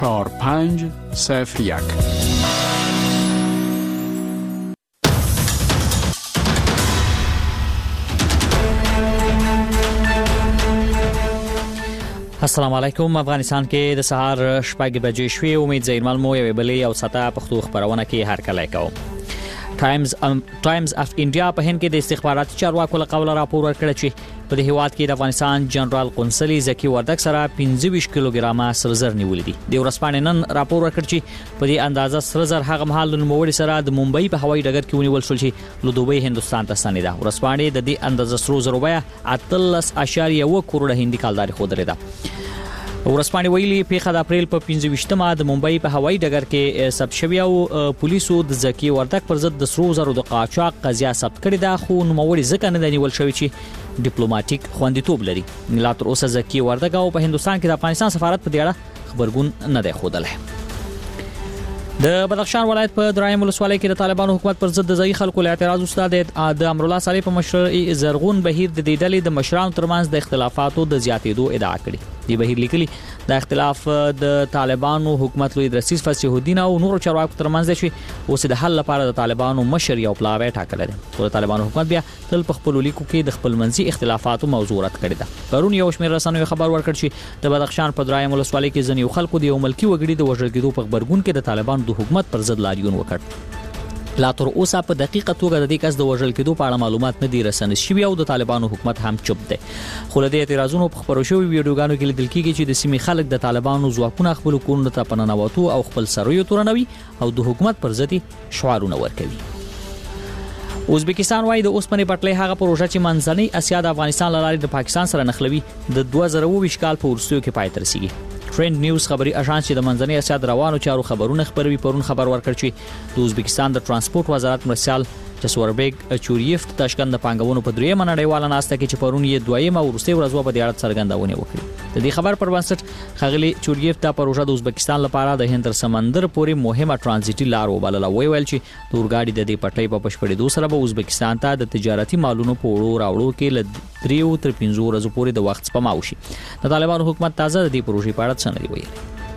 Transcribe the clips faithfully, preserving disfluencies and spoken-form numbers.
چهار پنج صفر یک. السلام علیکم. افغانستان کې د سهار شپږ بجې شوې. امید زیرمل مو یوې بلې او ستا پښتو خبرونه کې هرکلی کوم. ټایمز ټایمز اف انډیا په هند کې د استخباراتي چارواکو له قوله راپور ورکړ چې په دې هیواد کې د افغانستان جنرال قونسلي زکی وردک سره پنځه ویشت کیلوګرامه سره زر نیولې دي. د ورځپاڼې نن راپور ورکړ چې په دې اندازه سره زر هغه مهال د نوموړي سره د ممبئی په هوایي ډګر کې ونیول شول چې له دوبۍ هندستان ته ستنېده. ورځپاڼې د دې اندازه سره زر بیه اتلس اعشاریه اوه کروڑه هندي کالداري ښودلې ده. ورځپاڼې ویلي پیښه د اپریل په پنځه ویشتمه د ممبئی په هوایي ډګر کې ثبت شوې او پولیسو د زکی وردک پر ضد د سرو زرو د قاچاق قضیه ثبت کړې ده، خو نوموړي ځکه نه دی نیول شوی چې ډیپلوماټیک خوندیتوب لري. لا تر اوسه زکی وردک او په هندستان کې د افغانستان سفارت په دې اړه خبرګون نه دی ښودلی. د بدخشان ولایت په درایم ولسوالۍ کې د طالبانو حکومت پر ضد د ځایي خلکو له اعتراض استاد د امرالله صالح په مشرۍ زرغون بهیر د دې ډلې د مشرانو ترمنځ د اختلافاتو د زیاتېدو ادعا کړې. دی بهیر لیکلي د اختلاف د طالبانو حکومت لوی درسیس فصیح الدین او نورو چارواکو ترمنځ دی چې اوس د حل لپاره د طالبانو مشر یو پلاوی ټاکلی دی. خو د طالبانو حکومت بیا تل په خپلو لیکو کې د خپلمنځي اختلافاتو موضوع رد کړې ده. پرون یو شمېر رسنیو خبر ورکړ چې د بدخشان په درایم ولسوالۍ کې ځینې خلکو د یو ملکي وګړي د وژل کېدو په خبرګون کې د طالبانو د حکومت پر ضد لاریون وکړ. لا تر اوسه په دقیقه توګه د دې کس د وژل کېدو په اړه معلومات نه دي رسنۍ شوي او د طالبانو حکومت هم چوپ دی. خو له دې اعتراضونو په خپرو شوي ویډیوګانو کې لیدل کېږي چې د سیمې خلک د طالبانو ځواکونه خپل کورونو ته په ننوتو او خپل سرویو تورنوي او د حکومت پر ضد شعارونه ورکوي. ازبکستان وايي د اوسپنې پټلۍ هغه پروژه چې منځنۍ اسیا د افغانستان له لارې د پاکستان سره نښلوي د دوه زره اووه ویشت کال په وروستیو کې پای ته رسیږي. ټرند نیوز خبري اژانس چې د منځنۍ اسیا د روانو چارو خبرونه خبروي پرون خبر ورکړ چې د ازبکستان د ترانسپورت وزارت مرسال جسوربیگ چوریف د تاشکند د پانګونو په دریمه نړیواله ناسته کې چې پرون یې دویمه او وروستۍ ورځ په دې اړه څرګندونه وکړه. د دې خبر پر بنسټ خغلی چوریف دا پروژه د ازبکستان لپاره د هند تر سمندر پورې مهمه ترانزیټي لار وبلله. ویل چې د اورګاډي د دې پټلۍ په بشپړېدو سره به ازبکستان ته د تجارتي مالونو په وړو راوړو کې ل دریو تر پنځو ورځې پورې د وخت سپما وشي. د طالبانو حکومت تازه د دې پروژې په اړه څه نه ویلي.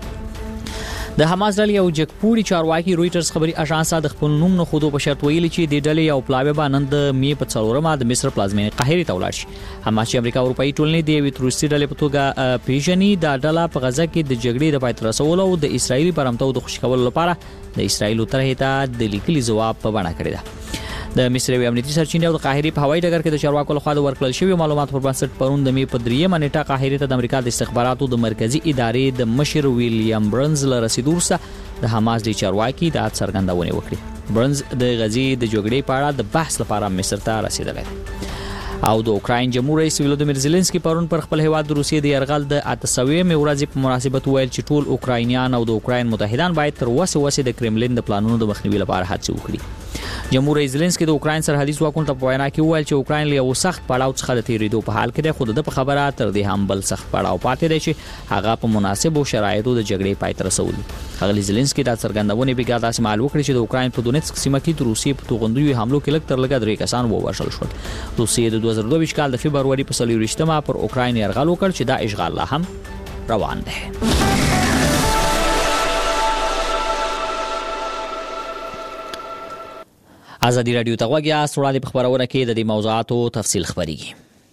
د حماس ډلې او جګپوري چارواکي رويټرز خبري اژانس د خپل نوم نه خودو په شرط ویلي چې د ډلې او پلاوی باندې د می په څلورمه د مصر پلازمینې قاهره ته ولاړ شي. حماس چې امریکا او اروپאי ټولنې د یوې تروریستي ډلې په توګه پیژني د ډله په غزه کې د جګړې د پای ته رسولو او د اسرایلی برمتو د خوشی کولو لپاره د اسرایل طرحه ته د لیکلي ځواب په بڼه کړی ده. د مصر یو امنیتي سرچینې او د قاهره په هوایي ډګر کې د چارواکو لخوا د ورکړل شوی معلومات پر بنسټ پرون د می په دریمه نیټه قاهره ته د امریکا د استخباراتو د مرکزی ادارې د مشر ویلیام برنز له رسیدو سره د حماس د چارواکي د څرګندونه وکړه. برنز د غزي د جګړې په اړه د بحث لپاره مصر ته رسیدلی او د اوکراین جمهور رئیس ولودیمیر زيلنسکي پرون پر خپل هیواد د روسیې د يرغل د اتسویمې ورځې په مناسبت ویل چې ټول اوکراینیان او د اوکراین متحدان باید تر وسه وسه د کرملین د پلانونو د مخنیوي لپاره هڅه وکړي. جمهور رئیس زيلنسکي د اوکراین سرحدي ځواکونو ته په وینا کې ویل چې اوکراین له یو سخت پړاو څخه د تیریدو په حال کې ده، خو د په خبره تر دې هم بل سخت پړاو پاتې دی چې هغه په مناسبو شرایطو د جګړې پای ته رسول. هغه زيلنسکي دا څرګندونه بیګا داسې معلومه وکړه چې د اوکراین په دونیتسک سیمه کې د روسیې په توغندوی حملو کې لږ تر لږه درې کسان ووژل شول. روسیې د دوه زره دوه ویشت کال د فبرवरी په څلورویشتمه پر اوکراین يرغل وکړ چې دا اشغال لا هم روان دی. ازادي رادیو ته غوږی یاست. وړاندې په خبرونه کې د دې موضوعاتو تفصیل خبرېږي.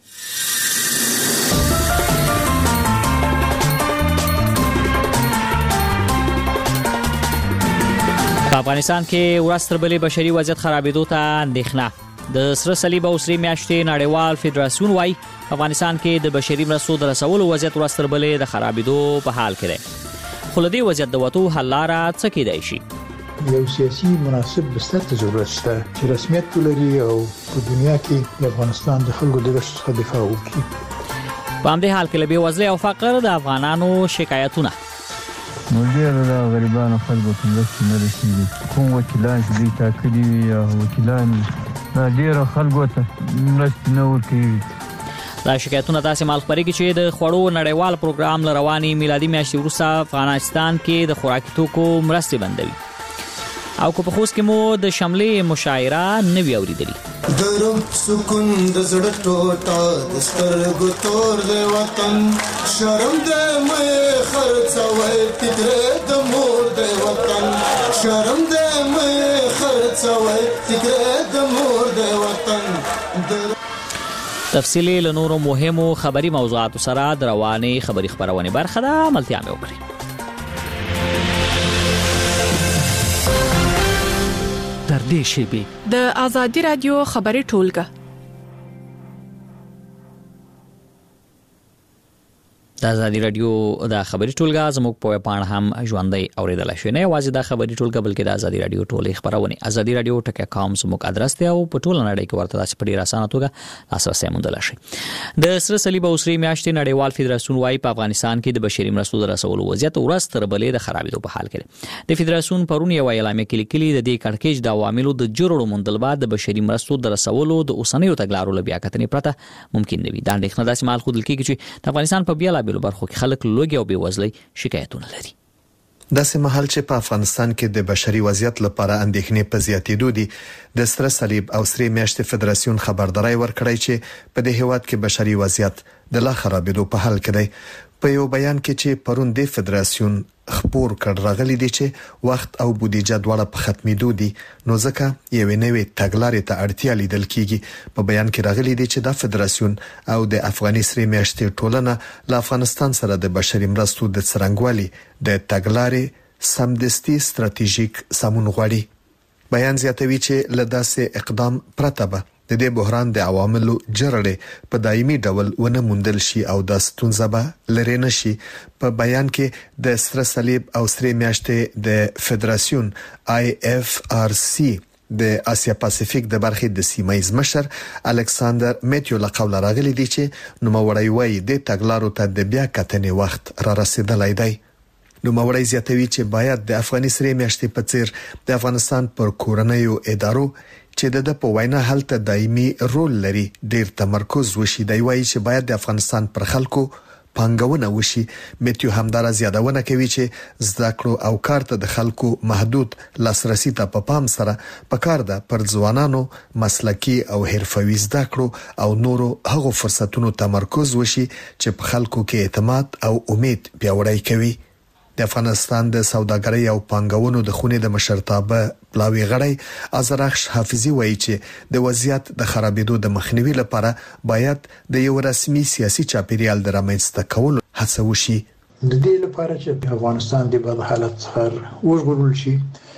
په افغانستان کې ورځ تر بلې بشري وضعیت خرابېدو ته اندېښنه. د سره صلیب او سرې میاشتې نړیوال فدراسیون وايي افغانستان کې د بشري مرستو د رسولو وضعیت ورځ تر بلې د خرابېدو په حال کې دی. خو له دې وضعیت د وتو حل لاره څه کېدای شي؟ یو سیاسي مناسب بستر ته ضرورت شته چې رسمیت ولري او په دنیا کې د افغانستان د خلکو د ګټو څخه دفاع وکړي. په همدې حال کې له بېوزلۍ او فقر د افغانانو شکایتونه نو ډېر د غریبانو خلکو ته مرستې نه رسېږي. کوم وکیلان چې دوی ټاکلي وي او وکیلان دا ډېرو خلکو ته مرستې نه ورکوي. دا شکایتونه داسې مال خپرېږي چې د خوړو نړیوال پروګرام له روانې میلادي میاشتې وروسته افغانستان کې د خوراکي توکو مرستې بندوي. او کو په خوست کې مو د شملې مشاعره نوی اوریدلی. درم سکون د زړه ټوټه د سترګو تور د وطن شرم د مې خرڅوي فکر د مور د وطن شرم د مې خرڅوي فکر د مور د وطن. تفصیلی له نورو مهمو خبري موضوعاتو سره د رواني خبري خبرونه برخه ده. ملتیا مې وکړي. در دې شیبې د آزادي رادیو خبري ټولګه د آزادي رادیو د خبري ټولګه زموږ په پاڼه هم ژوندۍ اوریدل شوی نه یوازې د خبري ټولګه بلکې د آزادي رادیو ټولې خبرونه آزادي رادیو ټکی کام زموږ ادرس دی او په ټوله نړۍ کې ورته داسې په ډیر اسانه توګه لاسرسي موندل شي. د سره صلیب او سری میاشتې نړیوال فدراسیون وايي په افغانستان کې د بشري مرستو د رسولو وضعیت ورځ تر بلې د خرابېدو په حال کې دی. د فدراسیون پرون یو اعلامیه کې لیکلي د دې کړکېچ د عواملو د جوړولو موندل بعد د بشري مرستو د رسولو د اوسنیو تګلارو له بیاکتنې پرته ممکن نه وي. دا اندېښنه داسې مال خود لیکي چې د افغانستان په بیلابېلو برخو کې خلک لوګي او بېوزلۍ شکایتونه لري. داسې مهال چې په افغانستان کې د بشري وضعیت لپاره اندېښنې په زیاتېدو دي د سره صلیب او سری میاشتې فدراسیون خبرداري ورکړی چې په دې هیواد کې بشري وضعیت د لا خرابېدو په حال کې دی. په یو بیان کې چې پرون د فدراسیون خبر کړ راغلي دي چې وخت او بودیجه دواړه په ختمېدو دي نو ځکه یو نوې تګلارې ته اړتیا لیدل کیږي. په بیان کې راغلي دي چې د فدراسیون او د افغاني سری میاشتې ټولنه له افغانستان سره د بشري مرستو د څرنګوالي د تګلارې سمدستي ستراتیژیک سمون غواړي. بیان زیاتوي چې له داسې اقدام پرته به د دې بحران د عواملو جرړې په دایمي ډول ونه موندل شي او د ستونزه به لري نشي. په بیان کې د سره صلیب او سری میاشتې د فدراسیون آی اف آر سی د اسیا پاسفیک د برخې د سیمایز مشر الکساندر میتیو لقول راغلي دي چې نو موري وای د تګلارو ته د بیا کتنې وخت را رسیدلای دی. نو موري زیاتوي چې باید د افغاني سری میاشتې په څیر د افغانستان پر کورنیو ادارو چې د په وینا هلته دایمي رول لري ډیر تمرکز وشي. دی وایي چې باید د افغانستان پر خلکو پانګونه وشي. میتیو همدار زیادونه کوي چې زده کړو او کار ته د خلکو محدود لاسرسي ته په پام سره په کار ده پر ځوانانو مسلکی او حرفوي زده کړو او نورو هغو فرصتونو تمرکز وشي چې په خلکو کې اعتماد او امید پیاوړی کوي. د افغانستان د سوداګرۍ او پانګونو د خونې د مشرتابه پلاوی غړی ازرخش حافظي وایي چې د وضعیت د خرابېدو د مخنیوي لپاره باید د یو رسمي سیاسي چاپیریال د رامنځته کولو هڅه وشي. د دې لپاره چې افغانستان د بد حالت څخه وژغورل شي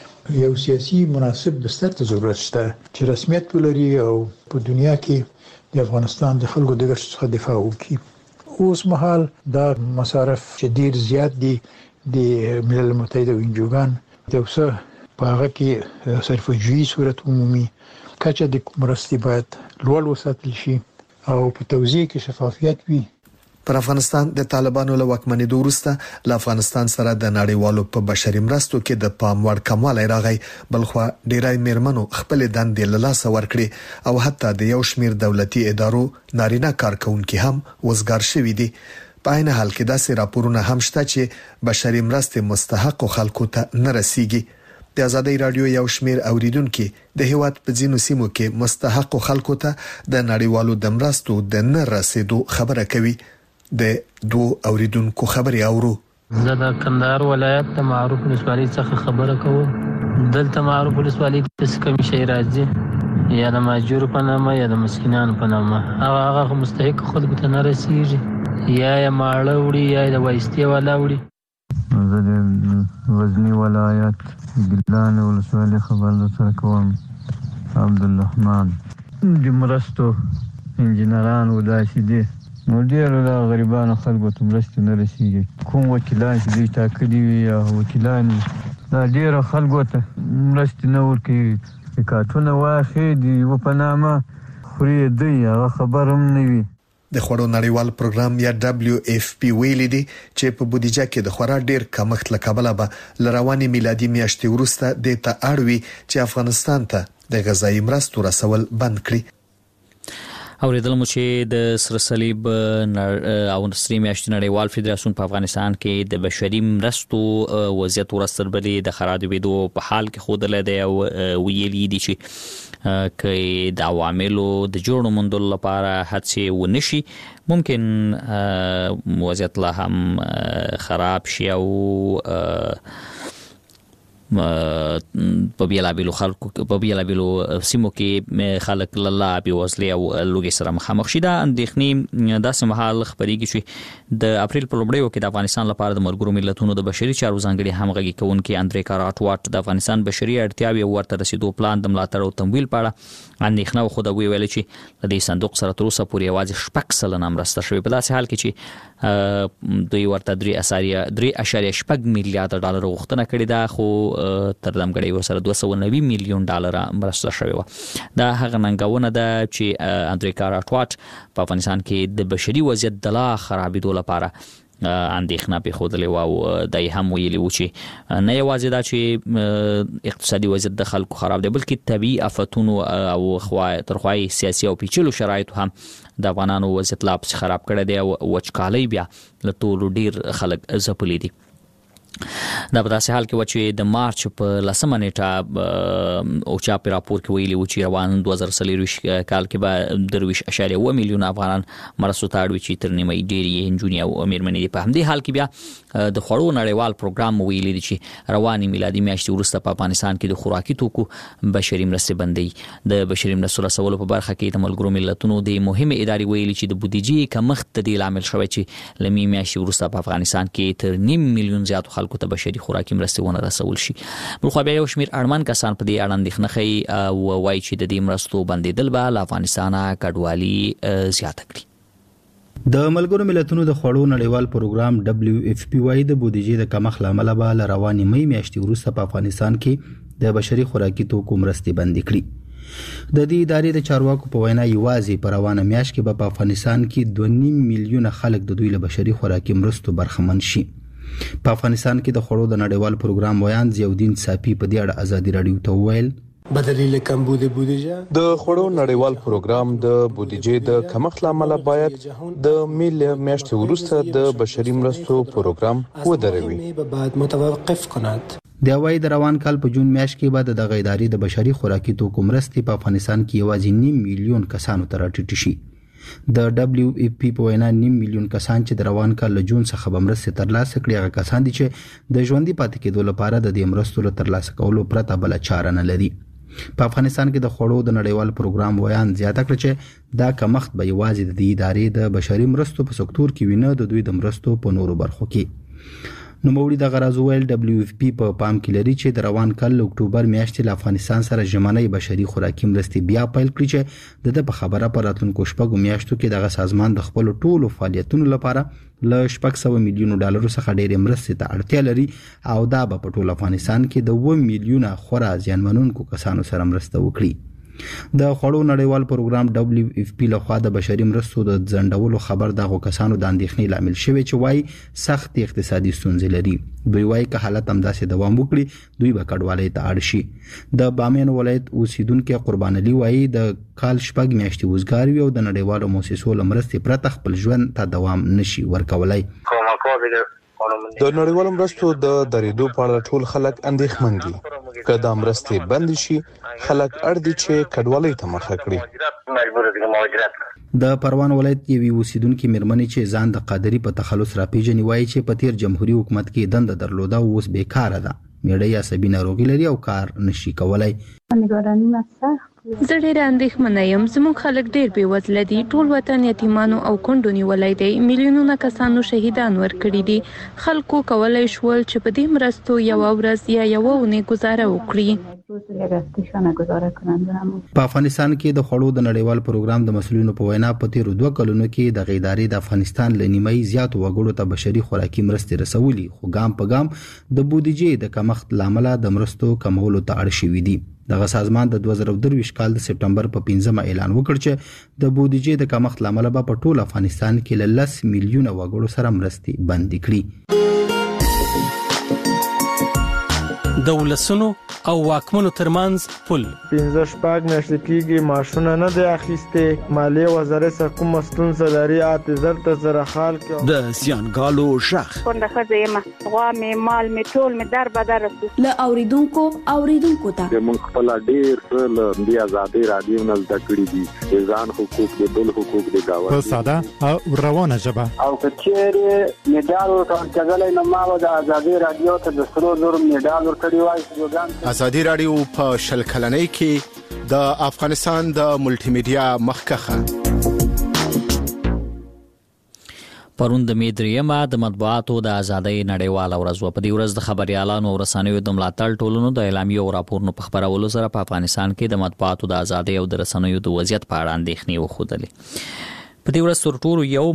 یو سیاسي مناسب بستر ته ضرورت شته چې رسمیت ولري او په دنیا کې د افغانستان د خلکو د ګټو څخه دفاع وکړي. اوس مهال دا مصارف چې ډیر زیات دي د ملل متحد او انجوګان د اوسه په هغه کې صرفه‌جویي صورت عمومي کچه د مرستې باید لوړ وساتل شي او په توزیع کې شفافیت وي. پر افغانستان د طالبانو له واکمنېدو وروسته له افغانستان سره د نړیوالو په بشري مرستو کې د پام وړ کموالی راغی. بلخو ډیری میرمنو خپل دندې له لاسه ورکړي او حتی د یو شمیر دولتي ادارو نارینه کارکونکي هم وزګار شوي دي. په عین حال کې داسې راپورونه هم شته چې بشري مرستې مستحق خلکو ته نه رسیږي. د آزادۍ رادیو یو شمیر اوریدونکو د هیواد په ځینو سیمو کې مستحق خلکو ته د نړیوالو د مرستو د نه رسیدو خبره کوي. د دوه اوریدونکو خبري اورو. زه د کندهار ولایت د معروف ولسوالۍ څخه خبره کوم. دلته معروف ولسوالۍ د کمی شي راځي یا د ماجور په نامه یا د مسکینانو په نامه هغه هغه مستحق خلکو ته نه رسیږي یا یا ماړه وړي یا د وایستي والا وړي. زه د غزنی ولایت ګلان ولسوالۍ خبر سره کوم. عبدالرحمن د مرستو انجنيران ولاسي دي نو ډیر له غریبانو خلکو ته مرستې نه رسیږي. کوم وکیلان چې دوی ټاکلي وي یا وکیلان دا ډیر خلکو ته مرستې نه ورکوي. کارتونه واخې دی و په نامه خوري دی هغه خبر هم نه وي. د خوړو نړیوال پروګرام یا دبليو اف پی ویلي دي چې په بودیجه کې د خورا ډیر کمښت لکبله به لرواني میلادي میاشتې وروسته د ته اړوي چې افغانستان ته د غذایی مرستو رسول بند کړي. اوریدل مو چې د سره صلیب او سری میاشتې نړیوال فدراسیون په افغانستان کې د بشري مرستو وضعیت ورستربلې د خرابېدو په حال کې خوده لدی او ویلي دي چې کې د عواملو د جوړو مندل لپاره هڅې ونشي ممکن وضعیت لا هم خراب شي او په بیلابیلو خلکو په بیلابیلو سیمو کې خلک لاله بي وزلي او لوګي سره مخامخ شي دا اندېښنې داسې مهال خبرېږي چې د اپریل په لومړیو کې د افغانستان لپاره د ملګرو ملتونو د بشري چارو ځانګړي همغږي کوونکي اندرې کاراټواټ د افغانستان بشري اړتیاوې ورته رسیدو پلان د ملاتړ او تمویل په اړه اندېښنه خو دا ویل چې د دې صندوق سره تر اوسه پورې یوازې شپږ سلنه مرسته شوې په داسې حال کې چې دوی ورته درې اشاریه درې اشاریه شپږ میلیارډ ډالر غوښتنه کړې ده خو تر دمګړی ورسره دوه سوه نوي میلیون ډالر مرسته شوې و دا هغه ننګونه ده چې اندرې کاراټواټ په افغانستان کې د بشري وضعیت د لا خرابېدو لپاره اندېښنه پېښودلې و او دای هم ویلي و چې نه یوازې دا چې اقتصادي وضعیت د خلکو خراب دی بلکې طبیعي آفتونو او ترخوای سیاسي او پیچلو شرایطو هم د افغانانو وضعیت لا پسې خراب کړی دی او وچکالۍ بیا له ټولو ډیر خلک ځپلي دي دا په داسې حال کې و چې د مارچ په لسمه نیټه او چا په راپور کې ویلي و چې روان دوه زره څلور کال کې به درویش اشاریه اوه میلیون افغانان مرستو ته اړ وي چې تر نیمه ډېر یې نجونې او مېرمنې دي په همدې حال کې بیا د خوړو نړیوال پروګرام ویلي دي چې رواني میلادي میاشتې وروسته په افغانستان کې د خوراکي توکو بشري مرستې بندي د بشري مرستو رسولو په برخه کې د ملګرو ملتونو د مهمه ادارې ویلي چې د بودیجې کمښت د دې لامل شوی چې لمی میاشتې وروسته په افغانستان کې تر نیم میلیون زیات خلکو ته بشري خوراکي مرستې ونه رسول شي بل خو بیا یو شمیر اړمن کسان په دې اړه اندېښنه ښیي او وایي چې د دې مرستو بندېدل به له افغانستانه کډوالي زیاته کړي د ملګرو ملتونو د خوړو نړیوال پروګرام دبليو اف پی وايي د بودیجې د کمښت لامل به له رواني مې میاشتې وروسته په افغانستان کې د بشري خوراکي توکو مرستې بندې کړي د دې ادارې د چارواکو په وینا یوازې په روانه میاشت کې په افغانستان کې دوه نیم میلیونه خلک د دوی له بشري خوراکي مرستو برخمن شي په افغانستان کې د خوړو د نړیوال پروګرام ویان ضیاءالدین صافي په دې اړه ازادي رادیو ته وویل بدلیل کمبود بودیجه د خوړو نړیوال پروګرام د بودیجې د کمښت لامل باید د میل میاشتې وروسته د بشري مرستو پروګرام ودروي بعد متوقف کند د وای د روان کال په جون میاشت کې بعد د غیداری د بشري خوراکي توکو مرستې په افغانستان کې یوازې نیم میلیون کسانو ته راټیټ شي د دبليو اف پی په وینا نیم میلیون کسان چې د روان کال له جون څخه بمرستې ترلاسه کړي هغه کسان دي چې د ژوندۍ پاتې کېدو لپاره د دې مرستو له ترلاسه کولو پرته بل چاره نه لري په افغانستان کې د خوړو د نړیوال پروګرام ویان زیاته کړ چې دا کمښت به یوازې د دې ادارې د بشري مرستو په سکتور کې وینه د دوی د مرستو په نورو برخو کې نو موري د غراز ویل دبليو اف پی په پام کې لري چې د روان کال اکتوبر میاشتې له افغانستان سره ژمنۍ بشري خوراکي مرستې بیا پیل کړي چې د په خبره پر راتلونکو شپږو میاشتو کې دغه سازمان د خپل ټولو فعالیتونو لپاره له شپږ سوه میلیونو ډالرو څخه ډېرې مرستې ته اړتیا لري او دا به په ټول افغانستان کې د اووه میلیونه خورا زیانمنونکو کسانو سره مرسته وکړي د خوړو نړیوال پروګرام دبليو اف پی لخوا د بشري مرستو د ځنډولو خبر دغه کسانو د اندېښنې لامل شوی چې وایي سخت اقتصادي ستونزې لري دوی وایي که حالت همداسې دوام وکړي دوی به کډوالۍ ته اړ شي د بامیان ولایت اوسیدونکي قربان علي وایي د کال شپږ میاشتې وزګار وي او د نړیوالو موسسو له مرستې پرته خپل ژوند ته دوام نشي ورکولای د نړیوالو مرستو د درېدو په اړه ټول خلک اندېښمن دي که دا مرستې بند شي خلک اړ دي چې کډوالۍ ته مخه کړي د پروان ولایت یوې اوسیدونکي مېرمنې چې ځان د قادري په تخلص راپېژني وایي چې په تیر جمهوریت حکومت کې دنده درلوده او اوس بیکاره ده میړه یې عصبي ناروغي لري او کار نشي کولای زه ډېر اندېښمنه یم زموږ خلک ډېر بې وزله دي ټول وطن یتیمانو او کونډو نیولی دی میلیونونه کسانو شهیدان ورکړي دي خلکو کولی شول چې په دې مرستو یوه ورځ یا یوه اونۍ ګزاره وکړي په افغانستان کې د خوړو د نړیوال پروګرام د مسؤلینو په وینا په تیرو دوه کلونو کې د غیداري د افغانستان له نیمایي زیاتو وګړو ته بشري خوراکي مرستې رسولي خو ګام په ګام د بودیجې د کمښت لامل د مرستو کمولو ته اړ شوي دي دغه سازمان د دوه زره درویشت کال د سپټمبر په پنځمه اعلان وکړ چې د بودیجې د کمښت لامل به په ټول افغانستان کې له لس میلیونه وګړو سره مرستې بندي کړي د ولسونو او واکمنو ترمنځ پل. پنځه شپږ میاشتې کېږي ماشونه نه دی اخیستې. مالیې وزارت سره کومه ستونزه لري اته زر ته زره حال کې. د زیانګالو شخ څنګه ښځه یم غوا مې مال مې ټول مې در بدر له اوریدونکو اوریدونکو ته موږ خپل ډیر څه له د آزادۍ رادیو نه زده کړی دي. ځان حقوق د بل حقوق د گاونډي په ساده او روانه ژبه. او کچېره میډال ورکړل نو ما د آزادۍ رادیو ته د سرو زر میډال ورکړی وای. آزادۍ رادیو په شل کلنۍ کې د افغانستان د ملټي میډیا مخکخه. پرون د میډریما د مطبوعاتو د ازادۍ نړیواله ورځ و. په دې ورځ د خبريالانو او رسنیو د ملاتړ ټولنو د اعلامیې او راپورونو په خبرولو سره په افغانستان کې د مطبوعاتو د ازادۍ او د رسنیو د وضعیت په اړه اندېښنې وښودلې. په دې ورځ تر ټولو یو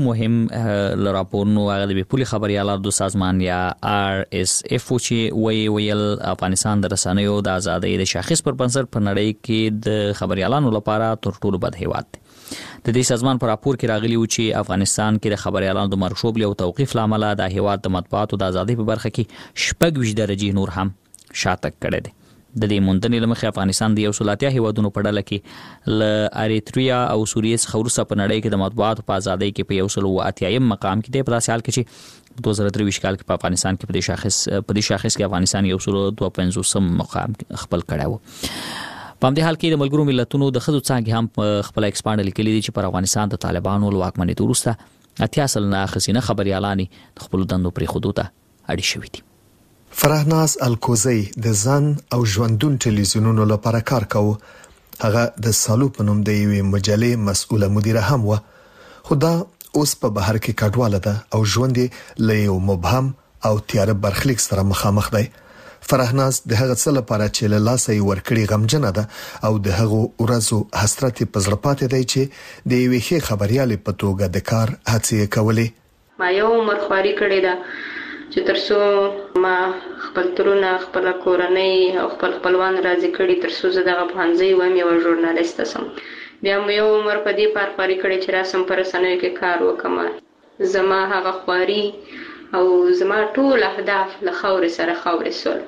مهم راپورونو هغه د پولي خبريالانو د سازمان یا آر اس اف چې وی ویل افغانستان د رسنیو د ازادۍ د شاخص پر بنسټ په نړۍ کې د خبريالانو لپاره تر ټولو بد هیواد دی. د دې سازمان پر راپور کې راغلی و چې افغانستان کې د خبريالانو د مرشوب او توقيف لامل د هیواد د مطبوعاتو د ازادۍ په برخه کې شپږ ویشت درجه نور هم شاته کړی دی. د دې موندنې لمخې افغانستان د یو سلاتیا هیوادونو په ډله کې ل اریتریا او سوریه څخه وروسته په نړۍ کې د مطبوعاتو په ازادۍ کې په یو سل او اتیایم مقام کې دی. په داسې حال کې چې دوه زره درې کال کې په افغانستان کې په دې شاخص په دې شاخص کې افغانستان یو سل او دوه پنځوسم مقام خپل کړی و. په همدې حال کې د ملګرو ملتونو د ښځو څانګې هم خپل ایکسپانډ لیکلي دي چې پر افغانستان د طالبانو له واکمنۍ وروسته اتیا سلنه ښځینه خبريالانې د خپلو دندو پرېښودو ته اړې شوي دي. فرهناز الکوزی د ځان او ژوندون ټلویزیونونو لپاره کار کاوه. هغه د سالو په نوم د یوې مجلې مسؤله مدیره هم و. خو دا اوس په بهر کې کډواله ده او ژوند له یو مبهم او تیاره برخلیک سره مخامخ دی. فرهناز د هغه څه لپاره چې له لاسه یې ورکړي غمجنه ده او د هغو ورځو حسرت په زړه پاتې دی چې د یوې ښې خبريالې په توګه د کار هڅې کولې. ما یو عمر خواري کړې ده چې ترڅو ما خپل ترونه خپل کورنۍ او خپل خپلوان راضي کړي ترڅو زه دغه پوهنځی وایم یو ژورنالیست سم. بیا مې یو عمر په دې پار خواري کړې چې راسم پر رسنیو کې کار وکم. زما هغه خواري او زما ټول اهداف له خاورې سره خاورې سول.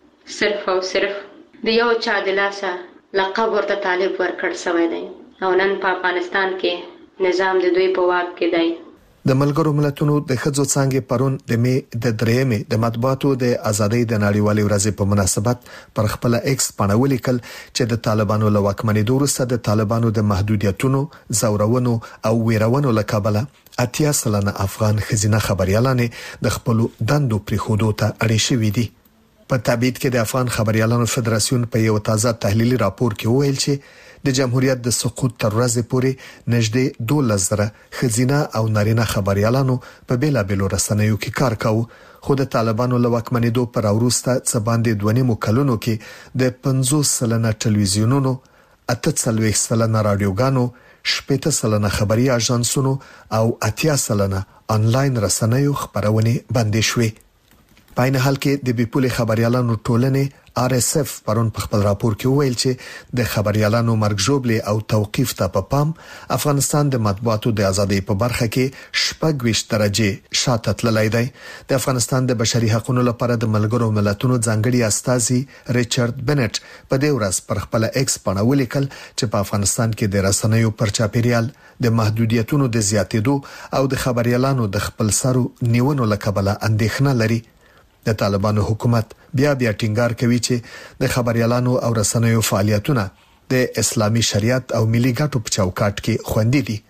صرف او صرف د یو چا د لاسه لقب ورته طالب ورکړ شوی دی او نن په افغانستان کې نظام د دوی په واک کې دی. د ملګرو ملتونو د ښځو څانګې پرون د می د درېمې د مطبوعاتو د ازادۍ د نړیوالې ورځې په مناسبت پر خپل ایکس باندې ولیکل چې د طالبانو له واکمنۍ وروسته د طالبانو د محدودیتونو، زورونو او ویرونو له کبله اتیا سلنه افغان ښځینه خبريالانې د خپل دندو پرېښودو ته اړې شوي دي. په تابعید کې د افغان خبريالانو فدراسیون په یو تازه تحلیلي راپور کې وویل چې د جمهوریت د سقوط تر ورځې پورې نږدې دولس زره ښځینه او نارینه خبريالانو په بیلابېلو رسنیو کې کار کاوه. خو د طالبانو له واکمنېدو پر وروسته څه باندې دوه نیمو کلونو کې د پنځوس سلنه ټلویزیونونو، اته څلوېښت سلنه رادیوګانو، شپېته سلنه خبري اژانسونو او اتیا سلنه انلاین رسنیو خبرونه بندې شوې. په عین حال کې د بیپولي خبريالانو ټولنې آر اس اف پرون په خپل راپور کې ویل چې د خبريالانو مرګ ژوبلې او توقيف ته په پام افغانستان د مطبوعاتو د ازادۍ په برخه کې شپږ ویشت درجه شاته تللی دی. د افغانستان د بشري حقوقو لپاره د ملګرو ملتونو ځانګړي استازي ریچارډ بنټ په دې ورځ پر خپل ایکس باندې ولیکل چې په افغانستان کې د رسنیو پر چاپیریال د محدودیتونو د زیاتېدو او د خبريالانو د خپل سرو نیونو لکبله اندېښنه لري. د طالبانو حکومت بیا بیا ټینګار کوي چې د خبريالانو او رسنیو فعالیتونه د اسلامي شریعت او ملي ګټو په چوکاټ کې خوندي دي.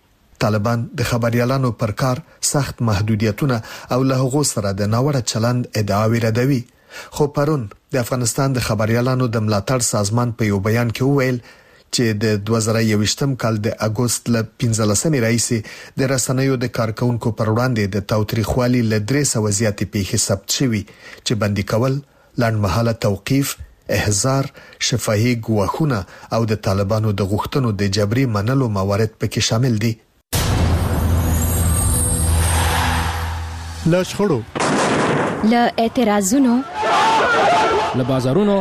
طالبان د خبريالانو پر کار سخت محدودیتونه او له هغو سره د ناوړه چلند ادعاوې ردوي. خو پرون د افغانستان د خبريالانو د ملاتړ سازمان په یو بیان کې وویل چې د دوه زره یوویشتم کال د اگست ل پنځلسمې راځي د رسنیو د کارکونکو پر وړاندې د تاوتریخوالي ل درې سوه زیاتې پیښې ثبت شوي چې بندي کول، لنډمهاله توقيف، احضار، شفاهي ګواښونه او د طالبانو د غوښتنو د جبري منلو موارد پکې شامل دي. له شخړو، له اعتراضونو، له بازارونو،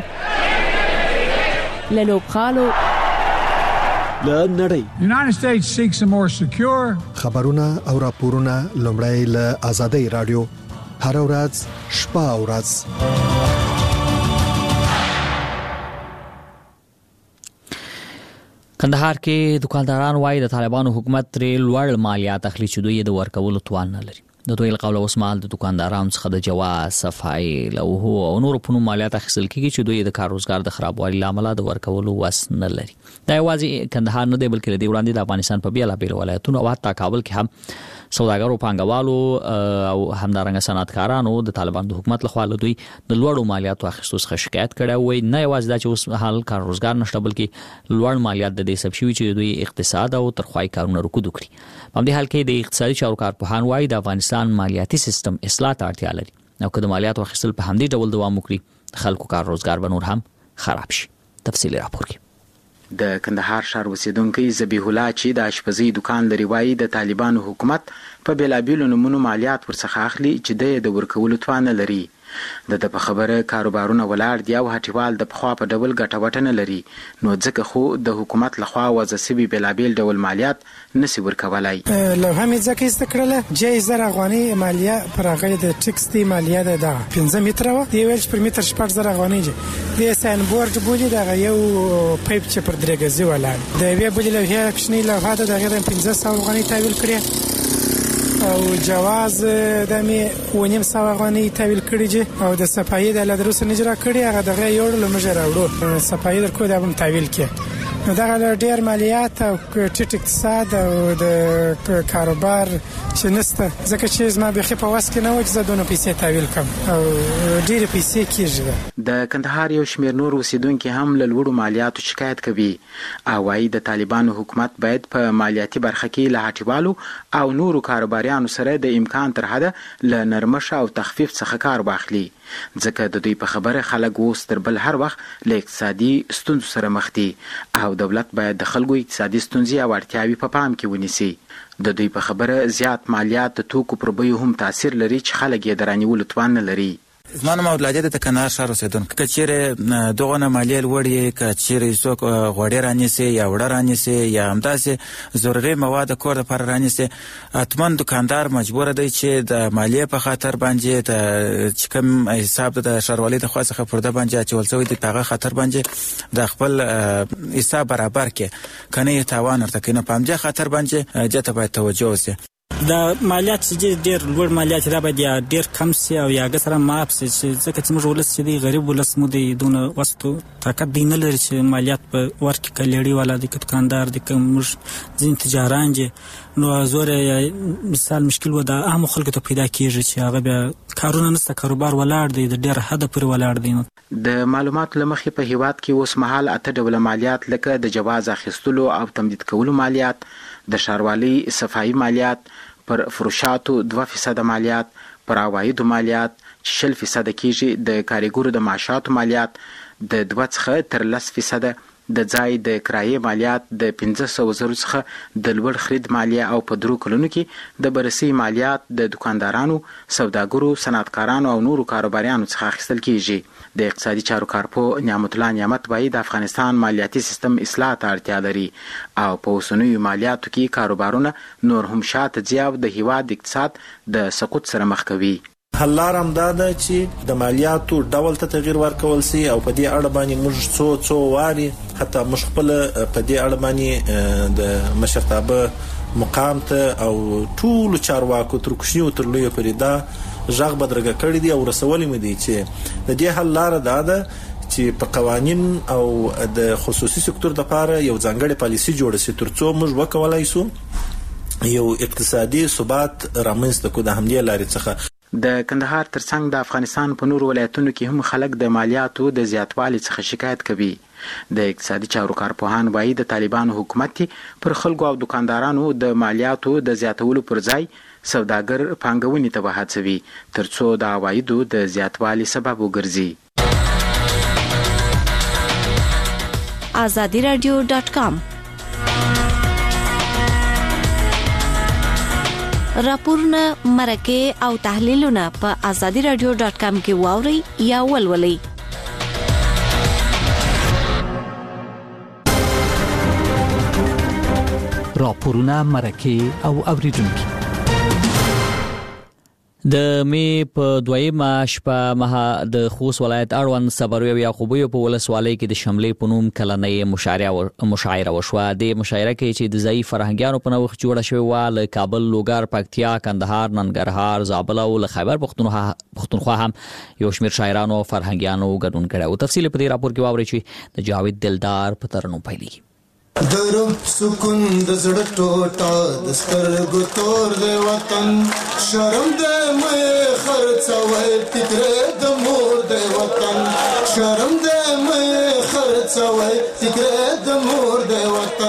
له لوبغالو، له نړۍ. United States seeks a more secure خبرونه او راپورونه لومړی له آزادۍ رادیو هر ورځ شپه او ورځ. کندهار کې دکانداران وايي د طالبانو حکومت ترې لوړ مالیات اخلي چې دوی د ورکولو توان نه لري. د دوی له قوله اوس مهال د دکاندارانو څخه د جواز، صفایي، لوحو او نورو په نوم مالیات اخیستل کېږي چې دوی د کار روزګار د خرابوالي له امله د ورکولو وس نه لري. دا یوازې کندهار نه دی بلکې د دې وړاندې د افغانستان په بېلابېلو ولایتونو او حتی کابل کې هم سوداګرو، پانګوالو او همدارنګه صنعتکارانو د طالبانو د حکومت لخوا له دوی د لوړو مالیاتو اخیستو څخه شکایت کړی وي. نه یوازې دا چې اوس حال کار روزګار نشته بلکې لوړ مالیات د دې سبب شوي چې دوی اقتصاد او ترخوایي کارونه رکود وکړي. په همدې حال کې د اقتصادي چارو کارپوهان وايي د افغانستان مالیاتي سیستم اصلاح ته اړتیا لري او که د مالیاتو اخیستل په همدې ډول دوام وکړي خلکو کار روزګار به نور هم خراب شي. تفصیلي راپور کې د کندهار ښار اوسیدونکي ذبیح الله چې د اشپزۍ دکان لري وايي د طالبانو حکومت په بېلابېلو نومونو مالیات ورڅخه اخلي چې د د ورکولو توان نه لري. د د په خبره کاروبارونه ولاړ دي او هټیوال د پخوا په ډول ګټه وټه نه لري، نو ځکه خو د حکومت لخوا وضع سوي بېلابېل ډول مالیات نسی ورکولای. لوحه مې ځکه ایسته کړله جای زر افغانۍ مالیه پر هغې د ټکس دی مالیه ده دغه پنځه متره وه، دی ویل چې پر متر شپږ زره افغانۍ دي. د ساین بورډ بولي دغه یو پیپ چې پر درې ګزي ولاړ د یوې بلې لوحې کوچنۍ لوحه ده د هغې د پنځه سوه افغانۍ تحویل کړې او جواز د مې اوه نیم سوه افغانۍ تحویل کړي دي او د صفایي د لا تر اوسه نه اجرا کړي، هغه دغه یوړلو موږ یې راوړو صفایي در کړو دا به م تحویل کړي. نو دغه ډېر مالیات او ټیټ اقتصاد او د کاروبار چې نشته، ځکه چې زما بیخي په وس کې نه وه چې زه دونه پیسې تحویل کړم او ډېرې پیسې کېږي. د کندهار یو شمېر نور اوسیدونکي هم له لوړو مالیاتو شکایت کوي او وایي د طالبانو حکومت باید په مالیاتي برخه کې له هټیوالو او نورو کاروباریانو سره د امکان تر حده له نرمش او تخفیف څخه کار واخلي، ځکه د دوی په خبره خلک اوس تر بل هر وخت له اقتصادي ستونزو سره مخ دي او دولت باید د خلکو اقتصادي ستونزې او اړتیاوې په پام کې ونیسي. د دوی په خبره زیات مالیات د توکو پر بیو هم تاثیر لري چې خلک یې د رانیولو توان نه لري. زما نوم عبدالعزیز د کندهار ښار اوسېدونکی. که چیرې دغه نه مالیې لوړې، که چیرې څوک غوړې رانیسي یا وړه رانیسي یا همداسې ضروري مواد د کور دپاره رانیسي، حتما دکاندار مجبوره دی چې د مالیې په خاطر باندې د چې کوم حساب د ښاروالۍ د خوا څخه پر ده باندې اچول شوی دی په هغه خاطر باندې د خپل حساب برابر کړي، که نه یې تاوان ورته کوي. نو په همدې خاطر باندې دې ته باید توجه وشي. د مالیات چې ډېر لوړ مالیات دا باید یا ډېر کم سي او یا هغه سره معاف سي، چې ځکه چې موږ ولس چې دی غریب ولس مو دی دونه وسطو طاقت دی نه لري چې مالیات په ورکړي، که لېړي والا دی که دوکاندار دی که موږ ځینې تجاران دي، نو زور مثال مشکل و د عامو خلکو ته پیدا کېږي چې هغه بیا کارونه نشته، کاروبار ولاړ دی د ډېر حده پورې ولاړ دی. د معلوماتو له مخې په هیواد کې اوس مهال اته ډوله مالیات لکه د جواز اخیستلو او تمدید کولو مالیات، د ښاروالۍ صفایي مالیات، پر فروشاتو دوه فیصده مالیات، پر عوایدو مالیات چې شل فیصده کېږي، د کارګرو د معاشاتو مالیات د دوه څخه تر لس فیصده، د ځای د کرایې مالیات د پنځه سوه زرو څخه د لوړ خرید مالیه او په درو کلونو کې د بررسۍ مالیات د دکاندارانو، سوداګرو، صنعتکارانو او نورو کاروباریانو څخه اخیستل کېږي. د اقتصادي چارو کارپوه نعمت الله نعمت وایي د افغانستان مالیاتي سیستم اصلاح ته اړتیا لري او په اوسنیو مالیاتو کې کاروبارونه نور هم شاته ځي او د هیواد اقتصاد د سقوط سره مخ کوي. حل لار هم دا ده چې د مالیاتو ډول ته تغیر ورکول سي او په دې اړه باندې موږ څو څو واري حتی موږ خپل په دې اړه باندې د مشرتابه مقام ته او ټول چارواکو تر کوچنیو تر لویو پورې دا غږ بدرګه کړی دی او رسولې مې دی چې د دې حل لار دا ده چې په قوانین او د خصوصي سکتور لپاره یو ځانګړی پالیسي جوړه سي ترڅو موږ وکولای سو یو اقتصادي ثبات رامنځته کړو. د همدې لارې څخه د کندهار ترڅنګ د افغانستان په نورو ولایتونو کې هم خلک د مالیاتو د زیاتوالي څخه شکایت کوي. د اقتصادي چارو کارپوهان وایي د طالبانو حکومت پر خلکو او دکاندارانو د مالیاتو د زیاتولو پر ځای سوداګر پانګونې ته وهڅوي ترڅو د عوایدو د زیاتوالي سبب وګرځي. آزادی رادیو ډاټ کام راپورونه، مرکې او تحلیلونه په آزادی رادیو ډاټ کام کې واورئ یا ولولئ. راپورونه، مرکې او اوریدونکي د مې په دویمه شپه مها د خوست ولایت اړوند صبروي یعقوبیو په ولسوالۍ کې د شملې په نوم کلنۍ مشاعره مشاعره وشوه. د مشاعره کې چې د ځای فرهنګیانو په نوښت جوړه شوې وه له کابل، لوګر، پکتیا، کندهار، ننګرهار، زابل او له خیبر پښتونخوا هم یو شمېر شاعرانو او فرهنګیانو ګډون کړی و. تفصیل په دې راپور کې واورئ چې د جاوید دلدار په ترنم پیلېږي. درب سکون د زړه ټوټه د سترګو تور د وطن شرم د مې خرڅوي فکر د مور د وطن شرم د مې خرڅوي فکر د مور د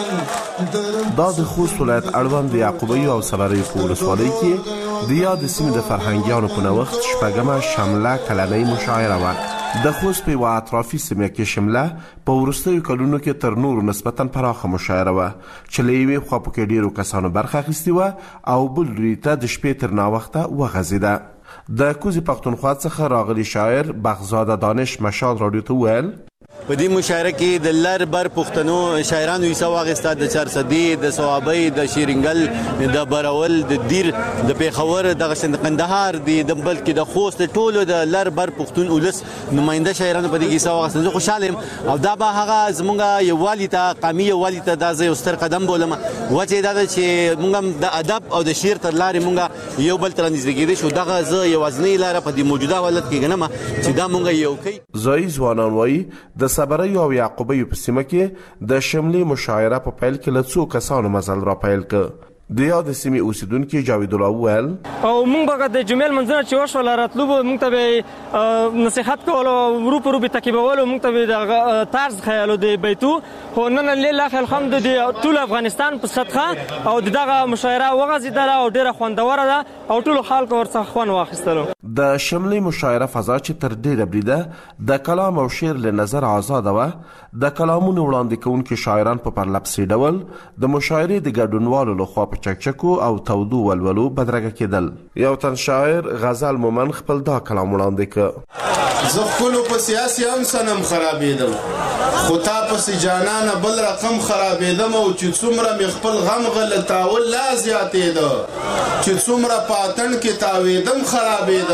وطن. دا د خوست ولایت اړوند د یعقوبیو او صبروي په ولسوالۍ کې د یاد سیمې د فرهنګیانو په نوښت شپږمه شمله کلنۍ مشاعره وه. د خوست په یوه اطرافي سیمه کې شمله په وروستیو کلونو کې تر نورو نسبتا پراخه مشاعره وه چې له یوې خوا پکې ډېرو کسانو برخه اخیستې وه او بل لوري ته د شپې تر ناوخته وغځېده. د کوزې پښتونخوا څخه راغلي شاعر بخزاده دانش مشال راډیو ته وویل په دې مشاعره کې د لر بر پښتنو شاعرانو حصہ واخیسته، د چارسدي، د صوابۍ، د شیرینګل، د برول، د دیر، د پیښور، د قندهار، د بلکې د خوست ټولو د لر بر پښتون ولس نماینده شاعرانو په دې کې حصہ واخیسته. زه خوشاله یم او دا به هغه زموږ یووالي ته قومي یووالي ته دا زه یو ستر قدم بولم. وجه دا ده چې موږ د ادب او د شعر تر لارې موږ یو بل تر نږدې کېدی شو. دغه زه یوازینۍ لاره په دې موجوده حالت کې ګڼم چې دا موږ یو کوي. ځایي ځوانان وایي د صبروي او یعقوبیو په سیمه کې د شملې مشاعره په پیل کې له څو کسانو مزل را پیل کړ. د یاد سیمې اوسیدونکي جاوید الله وویل او موږ به د جمیل منځونه چې وشول راتلو به موږ ته به نصیحت کول او ورو په ورو به تکیبول او موږ ته به د طرز خیالو د بیتو خو نن لله الحمد د ټول افغانستان په صدقه او دغه مشاعره وغځېدله او ډیره خوندوره ده او ټول خلک ورڅخه خوند واخیستلو. د شملې مشاعره فضا چې تر ډیره بریده د کلام او شعر له نظر آزاده وه. د کلامونو وړاندې کوونکي شاعران په پرلپسې ډول د مشاعرې د ګډونوالو لخوا په چکچکو او تودو ولولو بدرګه کېدل. یو تن شاعر غزل مومن خپل دا کلام وړاندې کړ. زه خپلو په سیاسي هم سنم خرابېدم خو تا پسې جانانه بل رقم خرابېدم او چې څومره مې خپل غم غلطاول لا زیاتېده چې څومره په اتڼ کې تاوېدم خرابېدم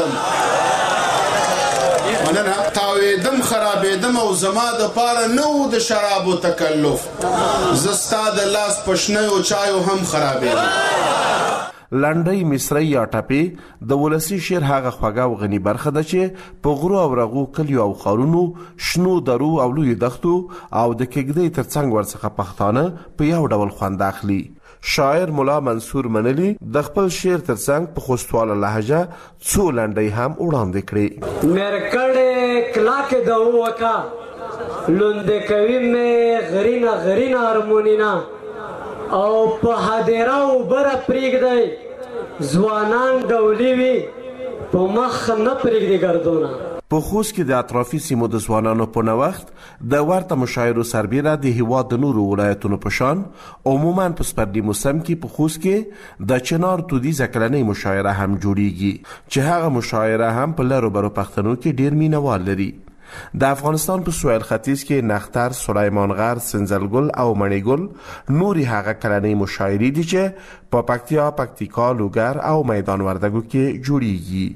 مننه تاوېدم خرابېدم او زما د پاره نه و د شرابو تکلف زه ستا د لاس په شنیو چایو هم خرابېدم. لنډۍ، مصرۍ یا ټپې د ولسي شعر هغه خوږه او غني برخه ده چې په غرو او رغو کلیو او ښارونو، شنو درو او لویو دښتو او د کېږدۍ تر څنګ ورڅخه پښتانه په یو ډول خوند اخلي. شاعر ملا منصور منلی د خپل شعر ترڅنګ په خوستواله لهجه څو لنډۍ هم وړاندې کړې. مرکړې کلاکې د وکا لوندې کوي مې غرینا غرینا هارمونینا او په هدیره وبره پرېږدی ځوانان ډولي وي په مخ نه پرېږدي ګردونه. په خوست کې د اطرافي سیمو د ځوانانو په نوښت د ورته مشاعرو سربیره د هیواد د نورو ولایتونو په شان عموما په سپرلي موسم کې په خوست کې د چنار تودیزه کلنۍ مشاعره هم جوړیږي چې هغه مشاعره هم په لرو برو پښتنو کې ډیر مینوال لري. د افغانستان په سویل ختیځ کې نختر، سلیمان غر، سنځلګل او مڼیګل نوري هغه کلنۍ مشاعرې دي چې په پکتیا، پکتیکا، لوګر او میدان وردګو کې جوړیږي.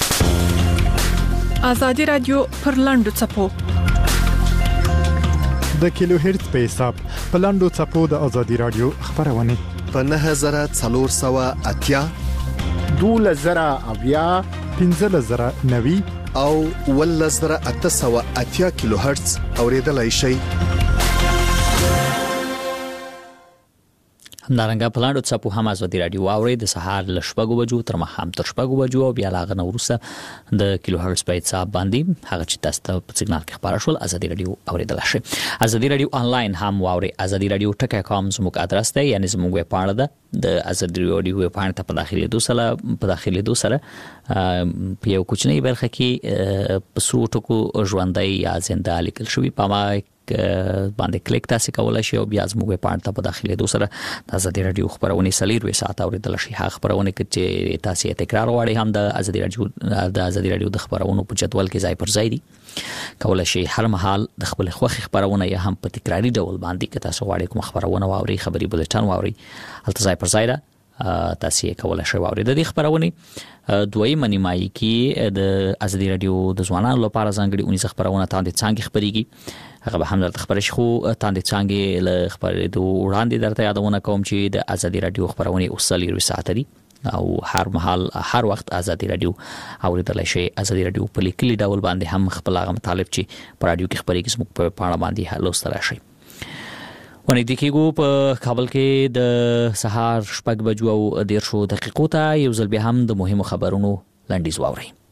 آزادي رادیو پر لاندو چپو د کیلو هرتز په حساب په لاندو چپو د آزادي رادیو خبرونه په نه زره څلور سوه اتیا دوله زره اویا پنځه زره نوي او ول زره اته سوه اتیا کیلو هرتز اوریدلای شي. همدارنګه په لاندو څپو هم آزادي رادیو واورئ د سهار له شپږو بجو تر ماښام تر شپږو بجو او بیا له هغه نه وروسته د کیلو هرتز په حساب باندې هغه چې تاسو ته په سیګنال کې خپاره شول آزادي رادیو اوریدلای شئ. آزادي رادیو آنلاین هم واورئ. آزادي رادیو ټکی کام زموږ ادرس دی، یعنی زموږ ویب پاڼه ده. د آزادي رادیو ویب پاڼې ته په داخلېدو سره په داخلېدو سره په یو کوچنۍ برخه کې په څو ټکو ژوندی یا زنده لیکل شوي په ما باندې کلیک تاسو کولای شئ او بیا زموږ په اړه په داخلېدو سره د آزادي رادیو خبرونه سلیروي ساعت اوریدل شي. هغه خبرونه چې تاسو یې تکرار غواړئ هم د آزادي رادیو د آزادي رادیو د خبرونو په جدول کې ځای پر ځای دي. کولای شئ هر مهال د خپل خوښي خبرونه یا هم په تکراری ډول باندې که تاسو غواړئ کوم خبرونه واورئ، خبري بولټن واورئ، هلته ځای پر ځای ده تاسو یې کولای شئ واورئ. د دې خبرونه دویمه نیمایي کې د ازادي رادیو د ځوانانو لپاره ځانګړي اونیزه خبرونه تاندې څنګه خبريږي هغه به هم درته خبرې شو. تاندې څنګه له خبرېدو وړاندې درته یادونه کوم چې د ازادي رادیو خبرونه اوسل یو ساعت دي او هر مهال هر وخت ازادي رادیو اوریدلای شي. ازادي رادیو په لیکلي ډول باندې هم خپل هغه مطالب چې په رادیو کې خبرېږي زموږ په پاڼه باندې لوستل شي. ونې د کېګو په کابل کې د سهار شپږ بجو او دیرشو دقیقو ته یو ځل بیا هم د مهمو خبرونو لنډیز واورئ.